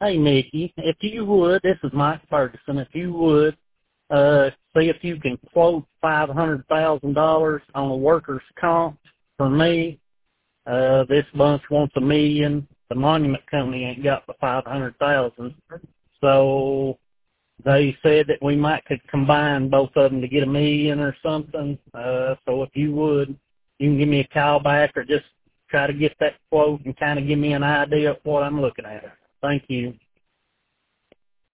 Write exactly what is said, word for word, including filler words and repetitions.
Hey, Nikki, if you would, this is Mike Ferguson, if you would, uh, see if you can quote five hundred thousand dollars on a workers' comp for me. Uh, this bunch wants a million. The monument company ain't got the five hundred thousand. So they said that we might could combine both of them to get a million or something. Uh, so if you would, you can give me a call back or just try to get that quote and kind of give me an idea of what I'm looking at. Thank you.